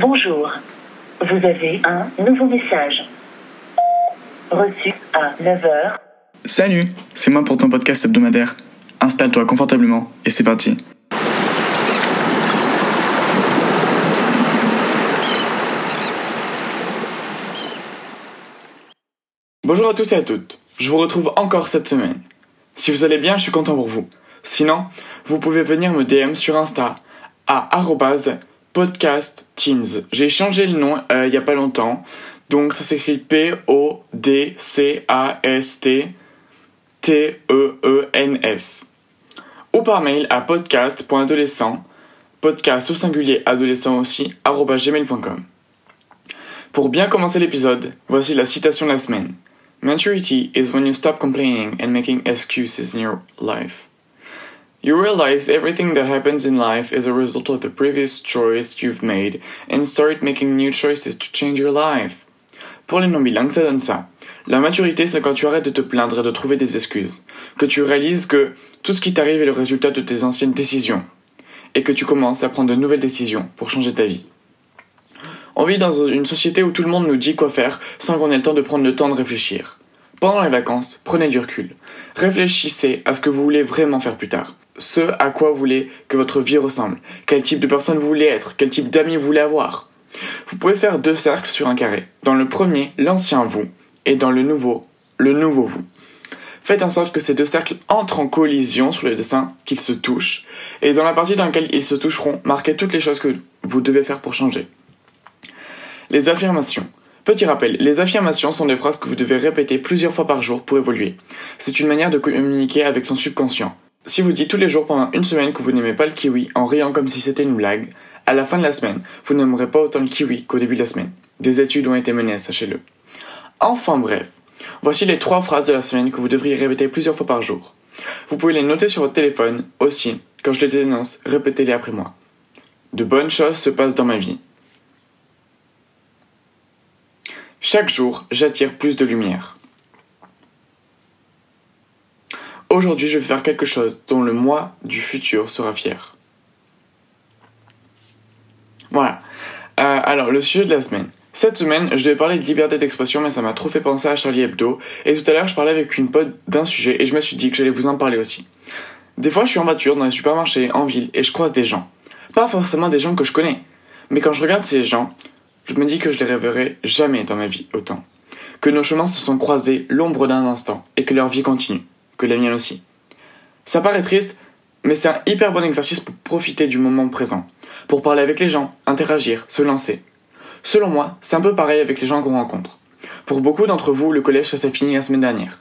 Bonjour. Vous avez un nouveau message. Reçu à 9h. Salut, c'est moi pour ton podcast hebdomadaire. Installe-toi confortablement et c'est parti. Bonjour à tous et à toutes. Je vous retrouve encore cette semaine. Si vous allez bien, je suis content pour vous. Sinon, vous pouvez venir me DM sur Insta à @podcastteens. J'ai changé le nom il y a pas longtemps. Donc ça s'écrit PODCASTTEENS. Ou par mail à podcast.adolescent, podcast au singulier adolescent aussi, @gmail.com. Pour bien commencer l'épisode, voici la citation de la semaine. Maturity is when you stop complaining and making excuses in your life. You realize everything that happens in life is a result of the previous choice you've made and start making new choices to change your life. Pour les non-bilingues, ça donne ça. La maturité, c'est quand tu arrêtes de te plaindre et de trouver des excuses. Que tu réalises que tout ce qui t'arrive est le résultat de tes anciennes décisions. Et que tu commences à prendre de nouvelles décisions pour changer ta vie. On vit dans une société où tout le monde nous dit quoi faire sans qu'on ait le temps de prendre le temps de réfléchir. Pendant les vacances, prenez du recul. Réfléchissez à ce que vous voulez vraiment faire plus tard. Ce à quoi vous voulez que votre vie ressemble. Quel type de personne vous voulez être. Quel type d'amis vous voulez avoir. Vous pouvez faire 2 cercles sur un carré. Dans le premier, l'ancien vous. Et dans le nouveau vous. Faites en sorte que ces 2 cercles entrent en collision sur le dessin, qu'ils se touchent. Et dans la partie dans laquelle ils se toucheront, marquez toutes les choses que vous devez faire pour changer. Les affirmations. Petit rappel, les affirmations sont des phrases que vous devez répéter plusieurs fois par jour pour évoluer. C'est une manière de communiquer avec son subconscient. Si vous dites tous les jours pendant une semaine que vous n'aimez pas le kiwi en riant comme si c'était une blague, à la fin de la semaine, vous n'aimerez pas autant le kiwi qu'au début de la semaine. Des études ont été menées, sachez-le. Enfin bref, voici les 3 phrases de la semaine que vous devriez répéter plusieurs fois par jour. Vous pouvez les noter sur votre téléphone, aussi, quand je les énonce, répétez-les après moi. De bonnes choses se passent dans ma vie. Chaque jour, j'attire plus de lumière. Aujourd'hui, je vais faire quelque chose dont le moi du futur sera fier. Voilà. Alors, le sujet de la semaine. Cette semaine, je devais parler de liberté d'expression, mais ça m'a trop fait penser à Charlie Hebdo. Et tout à l'heure, je parlais avec une pote d'un sujet et je me suis dit que j'allais vous en parler aussi. Des fois, je suis en voiture, dans les supermarchés, en ville, et je croise des gens. Pas forcément des gens que je connais. Mais quand je regarde ces gens, je me dis que je les reverrai jamais dans ma vie autant. Que nos chemins se sont croisés l'ombre d'un instant et que leur vie continue. Que la mienne aussi. Ça paraît triste, mais c'est un hyper bon exercice pour profiter du moment présent. Pour parler avec les gens, interagir, se lancer. Selon moi, c'est un peu pareil avec les gens qu'on rencontre. Pour beaucoup d'entre vous, le collège ça s'est fini la semaine dernière.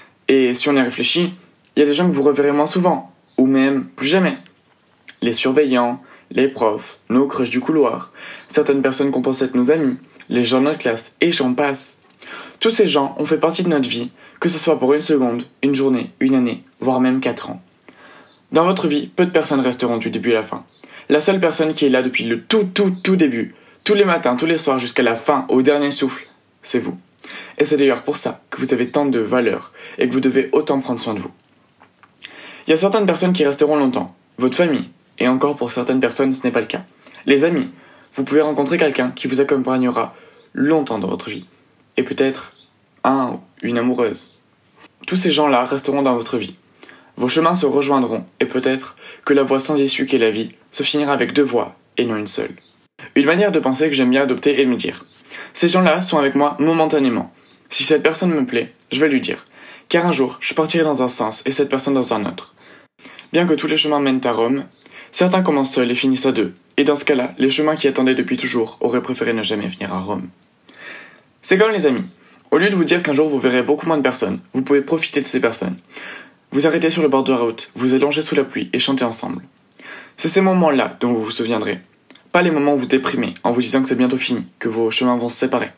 Et si on y réfléchit, il y a des gens que vous reverrez moins souvent, ou même plus jamais. Les surveillants, les profs, nos crushs du couloir, certaines personnes qu'on pense être nos amis, les gens de notre classe, et j'en passe. Tous ces gens ont fait partie de notre vie, que ce soit pour une seconde, une journée, une année, voire même 4 ans. Dans votre vie, peu de personnes resteront du début à la fin. La seule personne qui est là depuis le tout début, tous les matins, tous les soirs, jusqu'à la fin, au dernier souffle, c'est vous. Et c'est d'ailleurs pour ça que vous avez tant de valeur et que vous devez autant prendre soin de vous. Il y a certaines personnes qui resteront longtemps, votre famille, et encore pour certaines personnes ce n'est pas le cas. Les amis, vous pouvez rencontrer quelqu'un qui vous accompagnera longtemps dans votre vie. Et peut-être un ou une amoureuse. Tous ces gens-là resteront dans votre vie. Vos chemins se rejoindront et peut-être que la voie sans issue qu'est la vie se finira avec 2 voies et non une seule. Une manière de penser que j'aime bien adopter est de me dire « Ces gens-là sont avec moi momentanément. Si cette personne me plaît, je vais lui dire. Car un jour, je partirai dans un sens et cette personne dans un autre. » Bien que tous les chemins mènent à Rome, certains commencent seuls et finissent à 2. Et dans ce cas-là, les chemins qui attendaient depuis toujours auraient préféré ne jamais finir à Rome. C'est comme les amis. Au lieu de vous dire qu'un jour vous verrez beaucoup moins de personnes, vous pouvez profiter de ces personnes. Vous arrêtez sur le bord de la route, vous allongez sous la pluie et chantez ensemble. C'est ces moments-là dont vous vous souviendrez. Pas les moments où vous déprimez en vous disant que c'est bientôt fini, que vos chemins vont se séparer.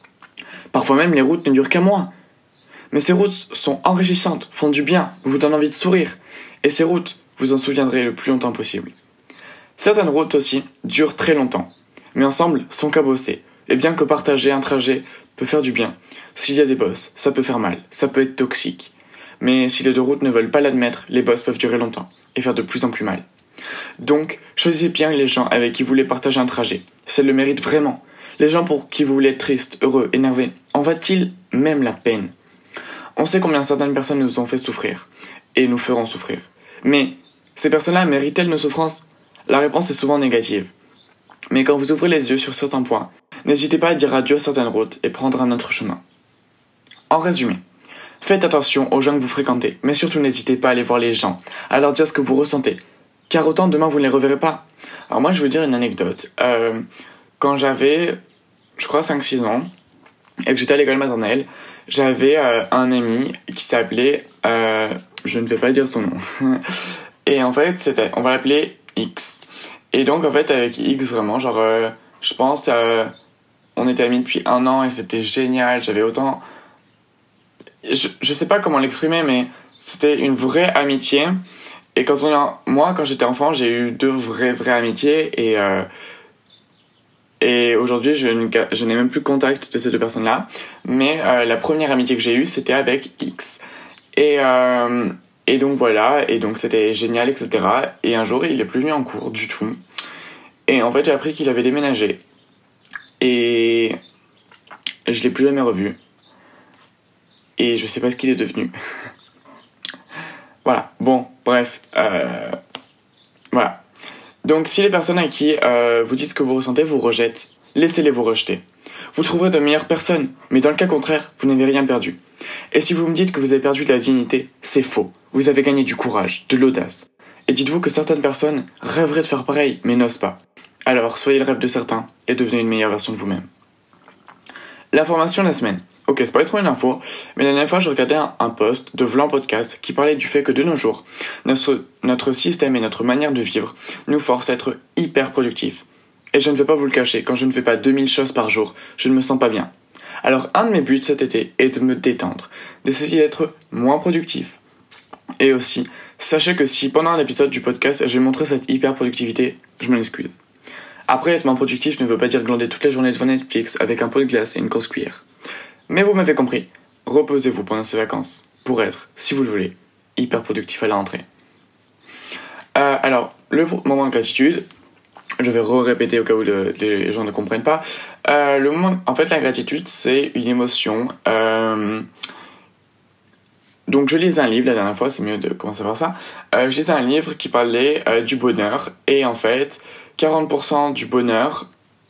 Parfois même les routes ne durent qu'un mois. Mais ces routes sont enrichissantes, font du bien, vous donnent envie de sourire. Et ces routes, vous en souviendrez le plus longtemps possible. Certaines routes aussi durent très longtemps, mais ensemble sont cabossées. Et bien que partager un trajet peut faire du bien, s'il y a des bosses, ça peut faire mal, ça peut être toxique. Mais si les 2 routes ne veulent pas l'admettre, les bosses peuvent durer longtemps et faire de plus en plus mal. Donc, choisissez bien les gens avec qui vous voulez partager un trajet. Ça le mérite vraiment. Les gens pour qui vous voulez être triste, heureux, énervé, en va-t-il même la peine? On sait combien certaines personnes nous ont fait souffrir, et nous feront souffrir. Mais, ces personnes-là méritent-elles nos souffrances? La réponse est souvent négative. Mais quand vous ouvrez les yeux sur certains points, n'hésitez pas à dire adieu à certaines routes et prendre un autre chemin. En résumé, faites attention aux gens que vous fréquentez, mais surtout n'hésitez pas à aller voir les gens, à leur dire ce que vous ressentez, car autant demain vous ne les reverrez pas. Alors moi je vais vous dire une anecdote. Quand j'avais, je crois 5-6 ans, et que j'étais à l'école maternelle, j'avais un ami qui s'appelait, je ne vais pas dire son nom, et en fait on va l'appeler X. Et donc en fait avec X vraiment, genre je pense, on était amis depuis 1 an et c'était génial, j'avais autant... Je sais pas comment l'exprimer, mais c'était une vraie amitié. Et moi, quand j'étais enfant, j'ai eu 2 vraies amitiés. Et aujourd'hui, je n'ai même plus contact de ces 2 personnes-là. Mais la première amitié que j'ai eue, c'était avec X. Et donc voilà, et donc c'était génial, etc. Et un jour, il est plus venu en cours du tout. Et en fait, j'ai appris qu'il avait déménagé. Et je l'ai plus jamais revu. Et je sais pas ce qu'il est devenu. Voilà, bon, bref, voilà. Donc si les personnes à qui vous dites ce que vous ressentez vous rejettent, laissez-les vous rejeter. Vous trouverez de meilleures personnes, mais dans le cas contraire, vous n'avez rien perdu. Et si vous me dites que vous avez perdu de la dignité, c'est faux. Vous avez gagné du courage, de l'audace. Et dites-vous que certaines personnes rêveraient de faire pareil, mais n'osent pas. Alors soyez le rêve de certains et devenez une meilleure version de vous-même. L'information de la semaine. Ok, c'est pas trop une info, mais la dernière fois, je regardais un post de Vlan Podcast qui parlait du fait que de nos jours, notre système et notre manière de vivre nous forcent à être hyper productifs. Et je ne vais pas vous le cacher, quand je ne fais pas 2000 choses par jour, je ne me sens pas bien. Alors, un de mes buts cet été est de me détendre, d'essayer d'être moins productif. Et aussi, sachez que si pendant un épisode du podcast, j'ai montré cette hyper productivité, je m'en excuse. Après, être moins productif ne veut pas dire glander toute la journée devant Netflix avec un pot de glace et une grosse cuillère. Mais vous m'avez compris, reposez-vous pendant ces vacances pour être, si vous le voulez, hyper productif à la rentrée. Alors, le moment de gratitude, je vais répéter au cas où les gens ne comprennent pas. En fait, la gratitude, c'est une émotion. Donc, je lisais un livre la dernière fois, c'est mieux de commencer par ça. Je lisais un livre qui parlait du bonheur, et en fait, 40% du bonheur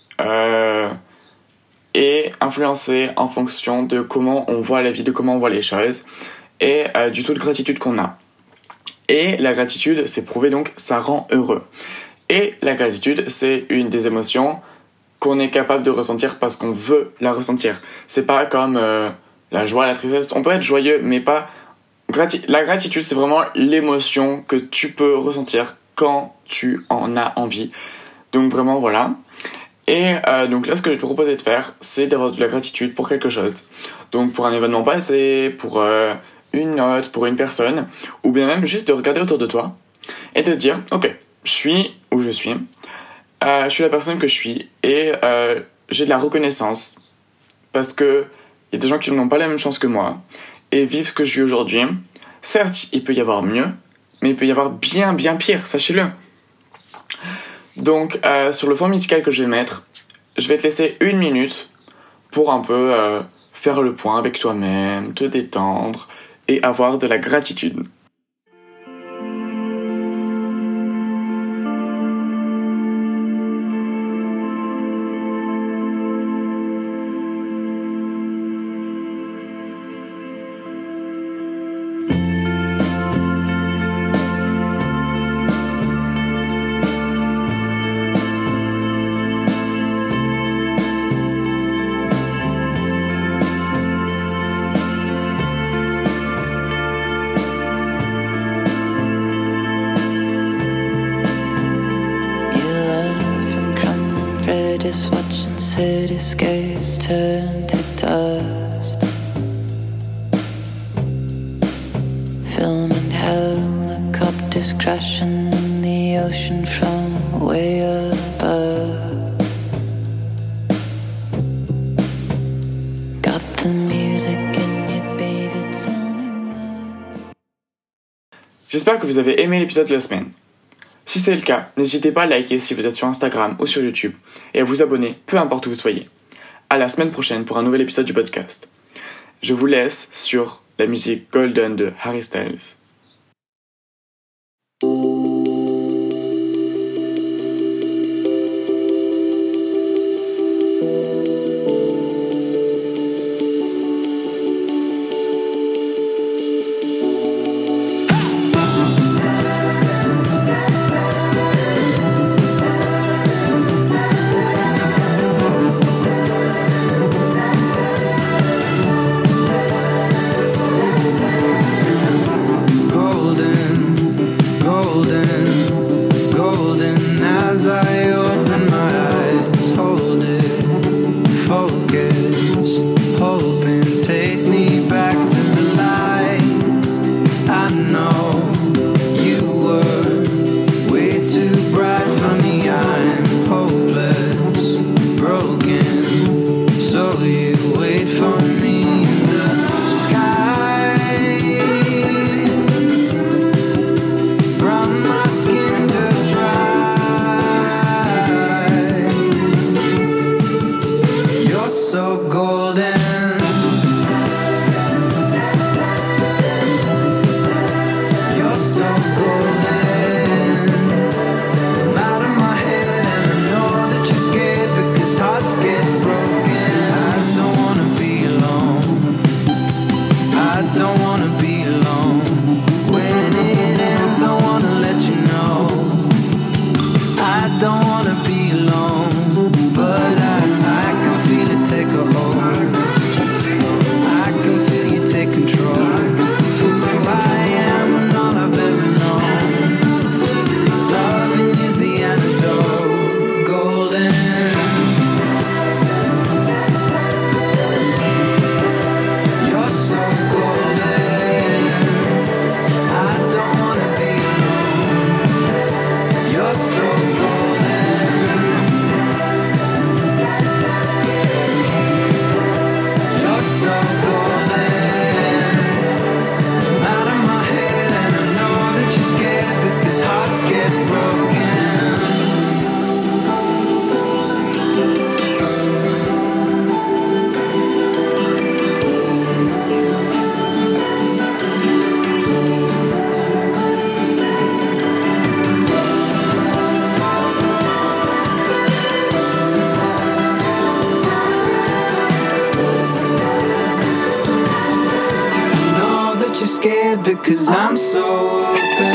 est influencé en fonction de comment on voit la vie, de comment on voit les choses, et du taux de gratitude qu'on a. Et la gratitude, c'est prouvé, donc ça rend heureux. Et la gratitude, c'est une des émotions qu'on est capable de ressentir parce qu'on veut la ressentir. C'est pas comme la joie, la tristesse. On peut être joyeux, mais pas... La gratitude, c'est vraiment l'émotion que tu peux ressentir quand tu en as envie. Donc vraiment, voilà. Et donc là, ce que je te proposais de faire, c'est d'avoir de la gratitude pour quelque chose. Donc pour un événement passé, pour une note, pour une personne, ou bien même juste de regarder autour de toi et de te dire, ok, je suis où je suis la personne que je suis, et j'ai de la reconnaissance parce que il y a des gens qui n'ont pas la même chance que moi et vivent ce que je vis aujourd'hui. Certes, il peut y avoir mieux, mais il peut y avoir bien pire, sachez-le. Donc, sur le fond musical que je vais mettre, je vais te laisser 1 minute pour un peu faire le point avec toi-même, te détendre et avoir de la gratitude. Just watching cityscapes turn to dust, filming helicopters crashing in the ocean from way above. Got the music in your baby, tell me why. J'espère que vous avez aimé l'épisode de la semaine. Si c'est le cas, n'hésitez pas à liker si vous êtes sur Instagram ou sur YouTube et à vous abonner, peu importe où vous soyez. À la semaine prochaine pour un nouvel épisode du podcast. Je vous laisse sur la musique Golden de Harry Styles. Because I'm so open.